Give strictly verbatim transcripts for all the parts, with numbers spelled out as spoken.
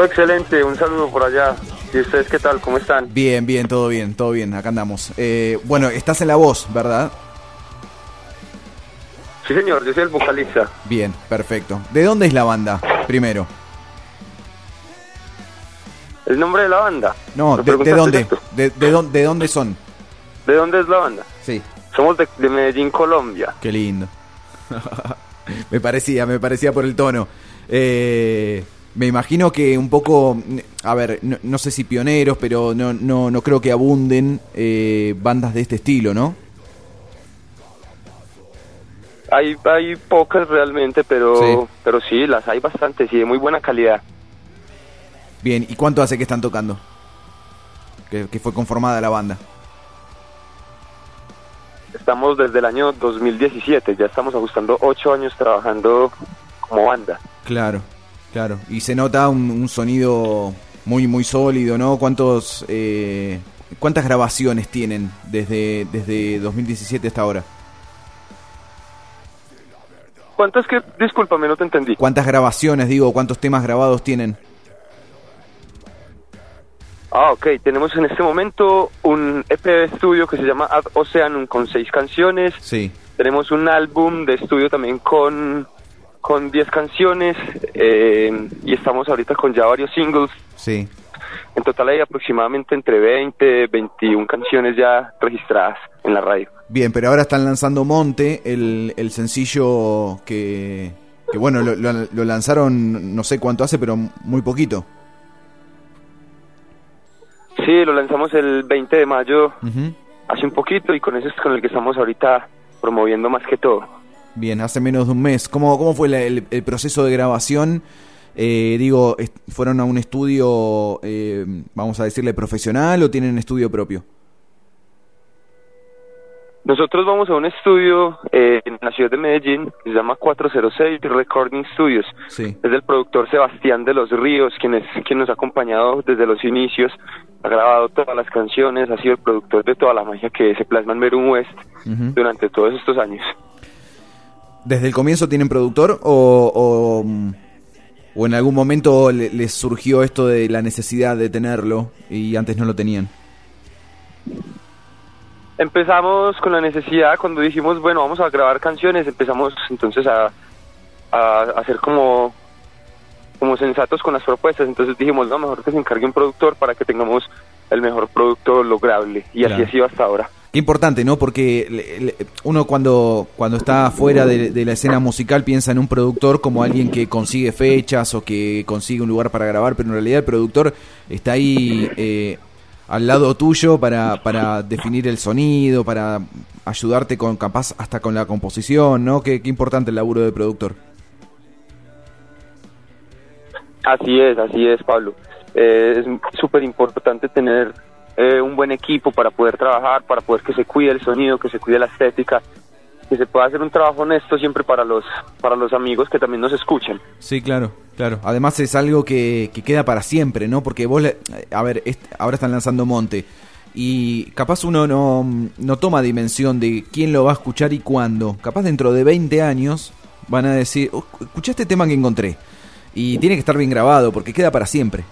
Todo excelente, un saludo por allá. ¿Y ustedes qué tal? ¿Cómo están? Bien, bien, todo bien, todo bien, acá andamos. Eh, bueno, estás en La Voz, ¿verdad? Sí, señor, yo soy el vocalista. Bien, perfecto. ¿De dónde es la banda, primero? ¿El nombre de la banda? No, de, ¿de dónde? De, de, dónde, ¿De dónde son? ¿De dónde es la banda? Sí. Somos de, de Medellín, Colombia. Qué lindo. me parecía, me parecía por el tono. Eh, me imagino que un poco, a ver, no, no sé si pioneros, pero no, no, no creo que abunden eh, bandas de este estilo, ¿no? Hay, hay pocas realmente, pero sí. pero sí, las hay bastantes y de muy buena calidad. Bien, ¿y cuánto hace que están tocando? Que, que fue conformada la banda. Estamos desde el año dos mil diecisiete, ya estamos ajustando ocho años trabajando como banda. Claro, claro. Y se nota un, un sonido muy muy sólido, ¿no? ¿Cuántos eh, cuántas grabaciones tienen desde desde dos mil diecisiete hasta ahora? ¿Cuántas que? Discúlpame, no te entendí. ¿Cuántas grabaciones, digo, cuántos temas grabados tienen? Ah, ok, tenemos en este momento un E P de estudio que se llama Ad Oceanum con seis canciones. Sí. Tenemos un álbum de estudio también con con diez canciones eh, y estamos ahorita con ya varios singles. Sí. En total hay aproximadamente entre veinte, veintiuna canciones ya registradas en la radio. Bien, pero ahora están lanzando Monte, el, el sencillo que, que bueno, lo, lo, lo lanzaron no sé cuánto hace, pero muy poquito. Sí, lo lanzamos el veinte de mayo, uh-huh. hace un poquito, y con eso es con el que estamos ahorita promoviendo más que todo. Bien, hace menos de un mes. ¿Cómo, cómo fue la, el, el proceso de grabación? Eh, digo, ¿fueron a un estudio, eh, vamos a decirle, profesional o tienen estudio propio? Nosotros vamos a un estudio eh, en la ciudad de Medellín, que se llama cuatrocientos seis Recording Studios. Sí. Es del productor Sebastián de los Ríos, quien, es, quien nos ha acompañado desde los inicios, ha grabado todas las canciones, ha sido el productor de toda la magia que se plasma en Merum West uh-huh. durante todos estos años. ¿Desde el comienzo tienen productor o, o, o en algún momento le, les surgió esto de la necesidad de tenerlo y antes no lo tenían? Empezamos con la necesidad cuando dijimos, bueno, vamos a grabar canciones, empezamos entonces a, a, a hacer como, como sensatos con las propuestas, entonces dijimos, no, mejor que se encargue un productor para que tengamos el mejor producto lograble, y claro. Así ha sido hasta ahora. Qué importante, ¿no? Porque le, le, uno cuando, cuando está fuera de, de la escena musical piensa en un productor como alguien que consigue fechas o que consigue un lugar para grabar, pero en realidad el productor está ahí eh, al lado tuyo para, para definir el sonido, para ayudarte con capaz hasta con la composición, ¿no? Qué, qué importante el laburo de productor. Así es, así es, Pablo. Eh, es súper importante tener eh, un buen equipo para poder trabajar, para poder que se cuide el sonido, que se cuide la estética, que se pueda hacer un trabajo honesto siempre para los para los amigos que también nos escuchan. Sí, claro, claro. Además es algo que, que queda para siempre, ¿no? Porque vos, le, a ver, es, ahora están lanzando Monte y capaz uno no, no toma dimensión de quién lo va a escuchar y cuándo. Capaz dentro de veinte años van a decir, oh, escuché este tema que encontré. Y tiene que estar bien grabado porque queda para siempre.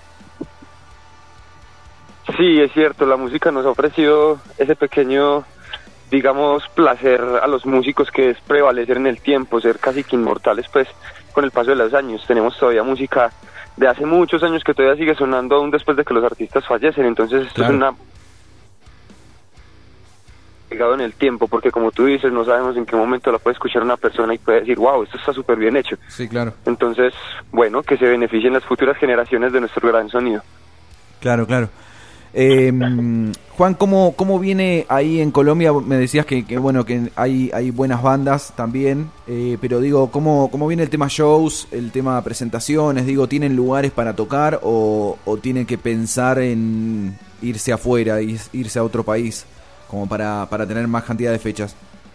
Sí, es cierto, la música nos ha ofrecido ese pequeño, digamos, placer a los músicos que es prevalecer en el tiempo, ser casi que inmortales, pues, con el paso de los años. Tenemos todavía música de hace muchos años que todavía sigue sonando aún después de que los artistas fallecen, entonces esto claro. es una... pegado en el tiempo, porque como tú dices, no sabemos en qué momento la puede escuchar una persona y puede decir, wow, esto está súper bien hecho. Sí, claro. Entonces, bueno, que se beneficien las futuras generaciones de nuestro gran sonido. Claro, claro. Eh, Juan, ¿cómo, ¿cómo viene ahí en Colombia? Me decías que, que bueno, que hay, hay buenas bandas también, eh, pero digo, ¿cómo, ¿cómo viene el tema shows, el tema presentaciones? Digo, ¿tienen lugares para tocar o, o tienen que pensar en irse afuera, irse a otro país? Como para, para tener más cantidad de fechas.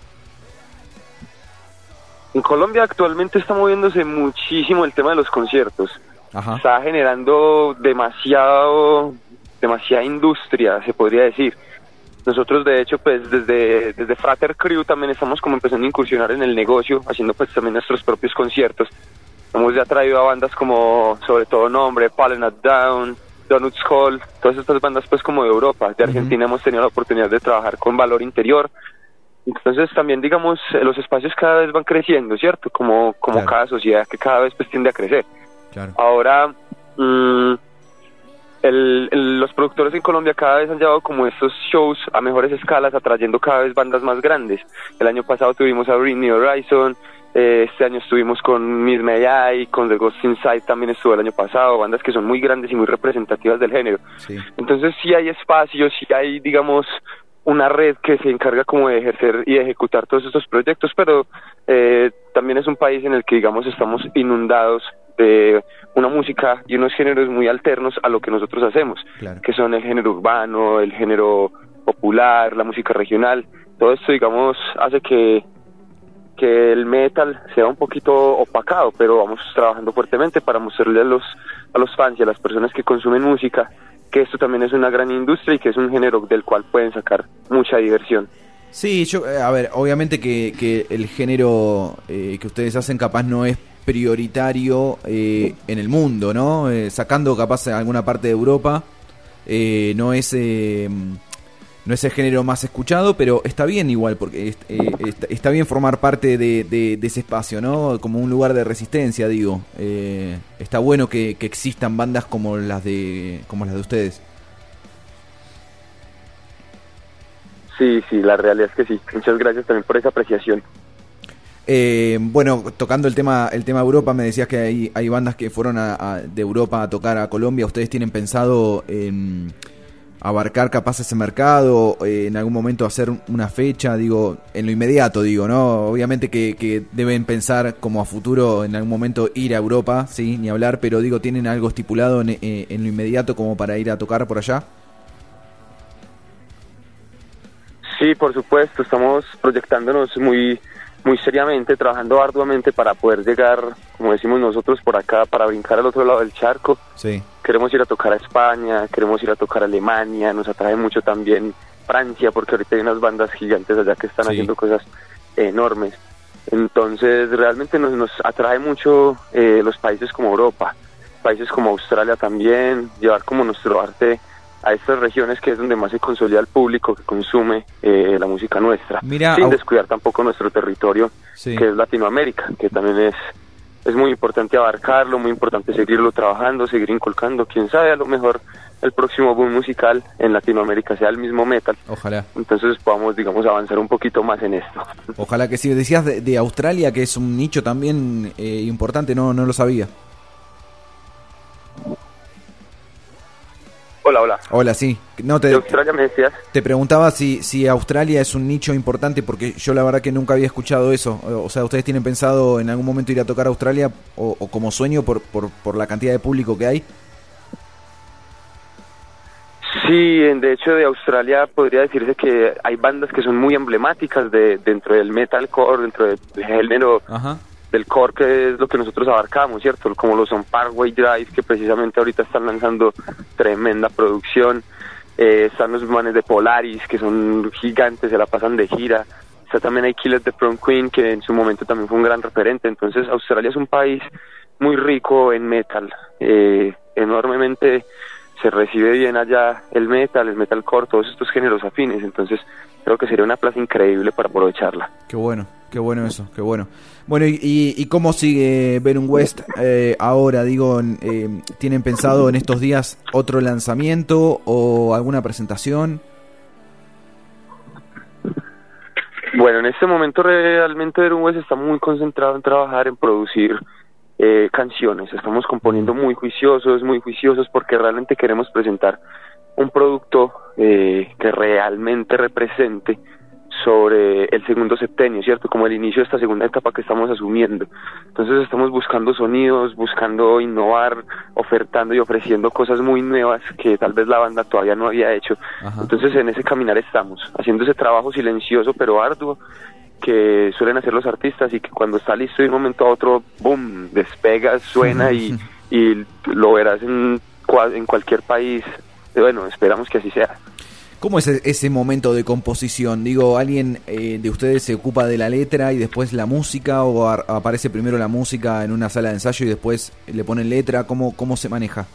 En Colombia actualmente está moviéndose muchísimo el tema de los conciertos. Ajá. Está generando demasiado, demasiada industria, se podría decir. Nosotros, de hecho, pues desde, desde Frater Crew también estamos como empezando a incursionar en el negocio, haciendo pues también nuestros propios conciertos. Hemos ya traído a bandas como, sobre todo Nombre, Fallen At Down, Donuts Hall, todas estas bandas pues como de Europa. De Argentina uh-huh. hemos tenido la oportunidad de trabajar con Valor Interior. Entonces también, digamos, los espacios cada vez van creciendo, ¿cierto? Como como claro. cada sociedad que cada vez pues tiende a crecer. Claro. Ahora, mmm, el, el, los productores en Colombia cada vez han llevado como estos shows a mejores escalas, atrayendo cada vez bandas más grandes. El año pasado tuvimos a Bring Me Horizon, eh, este año estuvimos con Miss May I, con The Ghost Inside también estuvo el año pasado, bandas que son muy grandes y muy representativas del género. Sí. Entonces sí hay espacios, sí hay, digamos, una red que se encarga como de ejercer y de ejecutar todos estos proyectos, pero eh, también es un país en el que, digamos, estamos inundados de una música y unos géneros muy alternos a lo que nosotros hacemos, claro. que son el género urbano, el género popular, la música regional. Todo esto, digamos, hace que que el metal sea un poquito opacado, pero vamos trabajando fuertemente para mostrarle a los a los fans y a las personas que consumen música que esto también es una gran industria y que es un género del cual pueden sacar mucha diversión. Sí, yo, a ver, obviamente que, que el género eh, que ustedes hacen capaz no es prioritario eh, en el mundo, ¿no? Eh, sacando capaz en alguna parte de Europa, eh, no es eh, no es el género más escuchado, pero está bien igual, porque es, eh, está, está bien formar parte de, de, de ese espacio, ¿no? Como un lugar de resistencia, digo. Eh, está bueno que, que existan bandas como las de como las de ustedes. Sí, sí, la realidad es que sí. Muchas gracias también por esa apreciación. Eh, bueno, tocando el tema el tema Europa, me decías que hay, hay bandas que fueron a, a, de Europa a tocar a Colombia. ¿Ustedes tienen pensado en abarcar capaz ese mercado, eh, en algún momento hacer una fecha, digo, en lo inmediato, digo, ¿no? Obviamente que, que deben pensar como a futuro en algún momento ir a Europa, sí, ni hablar, pero digo, ¿tienen algo estipulado en, eh, en lo inmediato como para ir a tocar por allá? Sí, por supuesto, estamos proyectándonos muy muy seriamente, trabajando arduamente para poder llegar, como decimos nosotros, por acá, para brincar al otro lado del charco. Sí. Queremos ir a tocar a España, queremos ir a tocar a Alemania, nos atrae mucho también Francia, porque ahorita hay unas bandas gigantes allá que están sí. haciendo cosas enormes. Entonces, realmente nos, nos atrae mucho eh, los países como Europa, países como Australia también, llevar como nuestro arte a estas regiones que es donde más se consolida el público que consume eh, la música nuestra, Mira, sin au- descuidar tampoco nuestro territorio, sí. que es Latinoamérica, que también es es muy importante abarcarlo, muy importante seguirlo trabajando, seguir inculcando, quién sabe, a lo mejor el próximo boom musical en Latinoamérica sea el mismo metal. Ojalá. Entonces podamos, digamos, avanzar un poquito más en esto. Ojalá que sí. Decías de, de Australia, que es un nicho también eh, importante, no no lo sabía. Hola, hola. Hola, sí. No, te, ¿De Australia me decías? Te preguntaba si, si Australia es un nicho importante, porque yo la verdad que nunca había escuchado eso. O sea, ¿ustedes tienen pensado en algún momento ir a tocar a Australia o, o como sueño por, por, por la cantidad de público que hay? Sí, de hecho de Australia podría decirse que hay bandas que son muy emblemáticas de dentro del metalcore, dentro del género Ajá. del core, que es lo que nosotros abarcamos, ¿cierto? Como lo son Parkway Drive, que precisamente ahorita están lanzando tremenda producción. Eh, están los manes de Polaris, que son gigantes, se la pasan de gira. Está también hay Killers de Prom Queen, que en su momento también fue un gran referente. Entonces Australia es un país muy rico en metal, eh, enormemente se recibe bien allá el metal, el metalcore, todos estos géneros afines. Entonces creo que sería una plaza increíble para aprovecharla. Qué bueno, qué bueno eso, qué bueno. Bueno, ¿y, y, y cómo sigue Verum West eh, ahora? Digo, eh, ¿tienen pensado en estos días otro lanzamiento o alguna presentación? Bueno, en este momento realmente Verum West está muy concentrado en trabajar, en producir eh, canciones. Estamos componiendo muy juiciosos, muy juiciosos porque realmente queremos presentar un producto eh, que realmente represente sobre el segundo septenio, ¿cierto? Como el inicio de esta segunda etapa que estamos asumiendo. Entonces estamos buscando sonidos, buscando innovar, ofertando y ofreciendo cosas muy nuevas que tal vez la banda todavía no había hecho. Ajá. Entonces en ese caminar estamos, haciendo ese trabajo silencioso pero arduo que suelen hacer los artistas y que cuando está listo de un momento a otro, boom, despega, suena y, y lo verás en, en cualquier país. Bueno, esperamos que así sea. ¿Cómo es ese momento de composición? Digo, ¿alguien eh, de ustedes se ocupa de la letra y después la música, o a- aparece primero la música en una sala de ensayo y después le ponen letra? ¿Cómo, cómo se maneja?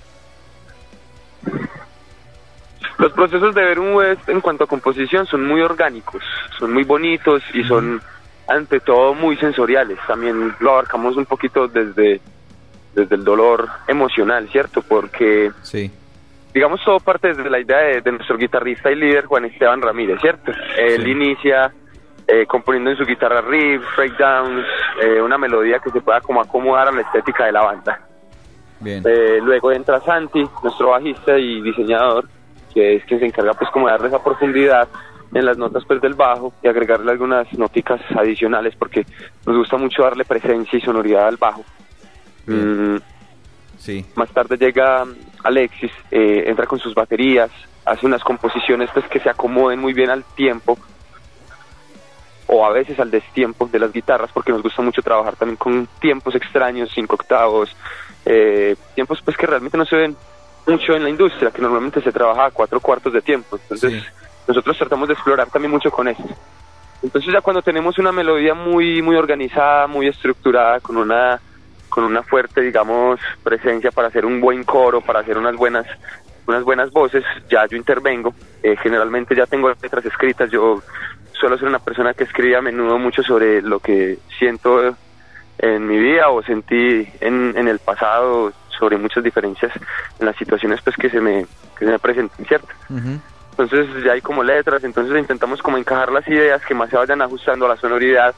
Los procesos de Ver un West en cuanto a composición son muy orgánicos, son muy bonitos y son ante todo muy sensoriales. También lo abarcamos un poquito desde, desde el dolor emocional, ¿cierto? Porque, Sí, digamos, todo parte desde la idea de, de nuestro guitarrista y líder Juan Esteban Ramírez, ¿cierto? Él Sí. inicia eh, componiendo en su guitarra riffs, breakdowns, eh, una melodía que se pueda como acomodar a la estética de la banda. bien. Eh, luego entra Santi, nuestro bajista y diseñador, que es quien se encarga pues como de darle esa profundidad en las notas pues del bajo y agregarle algunas nóticas adicionales, porque nos gusta mucho darle presencia y sonoridad al bajo. Mm, Sí, más tarde llega Alexis, eh, entra con sus baterías, hace unas composiciones pues que se acomoden muy bien al tiempo o a veces al destiempo de las guitarras, porque nos gusta mucho trabajar también con tiempos extraños, cinco octavos, eh, tiempos pues que realmente no se ven mucho en la industria, que normalmente se trabaja a cuatro cuartos de tiempo. Entonces Sí. nosotros tratamos de explorar también mucho con eso. Entonces ya cuando tenemos una melodía muy muy organizada, muy estructurada, con una con una fuerte, digamos, presencia para hacer un buen coro, para hacer unas buenas unas buenas voces, ya yo intervengo. Eh, generalmente ya tengo las letras escritas. Yo suelo ser una persona que escribe a menudo mucho sobre lo que siento en mi vida o sentí en, en el pasado, sobre muchas diferencias en las situaciones pues que se me, que se me presentan, ¿cierto? Ujú. Entonces ya hay como letras, entonces intentamos como encajar las ideas que más se vayan ajustando a la sonoridad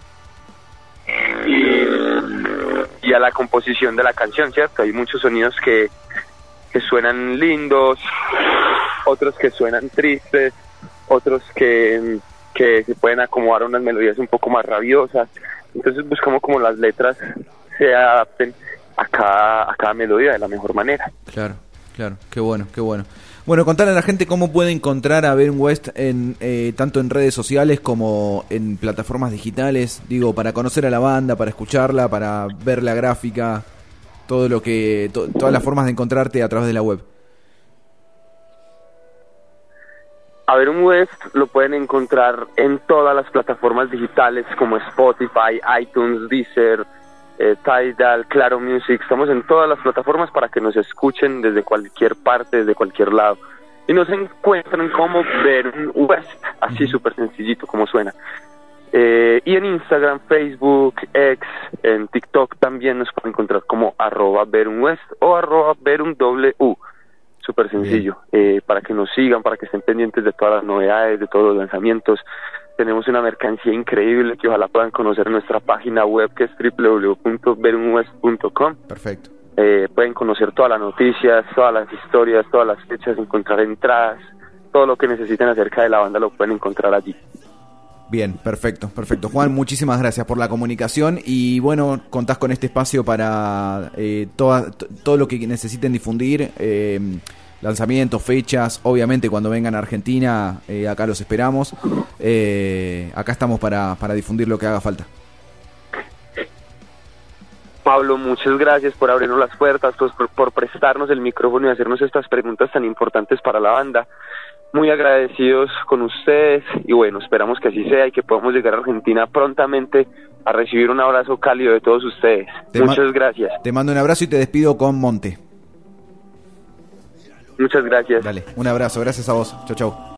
y, y a la composición de la canción, ¿cierto? Hay muchos sonidos que, que suenan lindos, otros que suenan tristes, otros que, que se pueden acomodar a unas melodías un poco más rabiosas. Entonces buscamos como las letras se adapten a cada, a cada melodía de la mejor manera. Claro, claro, qué bueno, qué bueno. Bueno, contarle a la gente cómo puede encontrar a Ver un West en, eh, tanto en redes sociales como en plataformas digitales, digo, para conocer a la banda, para escucharla, para ver la gráfica, todo lo que, to- todas las formas de encontrarte a través de la web. A Ver un West lo pueden encontrar en todas las plataformas digitales como Spotify, iTunes, Deezer, eh, Tidal, Claro Music. Estamos en todas las plataformas para que nos escuchen desde cualquier parte, desde cualquier lado. Y nos encuentran como Ver un West, así súper sencillito como suena. Eh, y en Instagram, Facebook, X, en TikTok también nos pueden encontrar como arroba Ver un West o arroba Ver un doble U. Súper sencillo, eh, para que nos sigan, para que estén pendientes de todas las novedades, de todos los lanzamientos. Tenemos una mercancía increíble que ojalá puedan conocer en nuestra página web, que es doble u doble u doble u punto ver un west punto com. Perfecto. Eh, pueden conocer todas las noticias, todas las historias, todas las fechas, encontrar entradas, todo lo que necesiten acerca de la banda lo pueden encontrar allí. Bien, perfecto, perfecto. Juan, muchísimas gracias por la comunicación y bueno, contás con este espacio para eh, toda, t- todo lo que necesiten difundir, eh, lanzamientos, fechas, obviamente cuando vengan a Argentina, eh, acá los esperamos. Eh, acá estamos para, para difundir lo que haga falta. Pablo, muchas gracias por abrirnos las puertas, pues, por, por prestarnos el micrófono y hacernos estas preguntas tan importantes para la banda. Muy agradecidos con ustedes y bueno, esperamos que así sea y que podamos llegar a Argentina prontamente a recibir un abrazo cálido de todos ustedes. Te ma- Muchas gracias. Te mando un abrazo y te despido con Monte. Muchas gracias. Dale, un abrazo, gracias a vos. Chau, chau.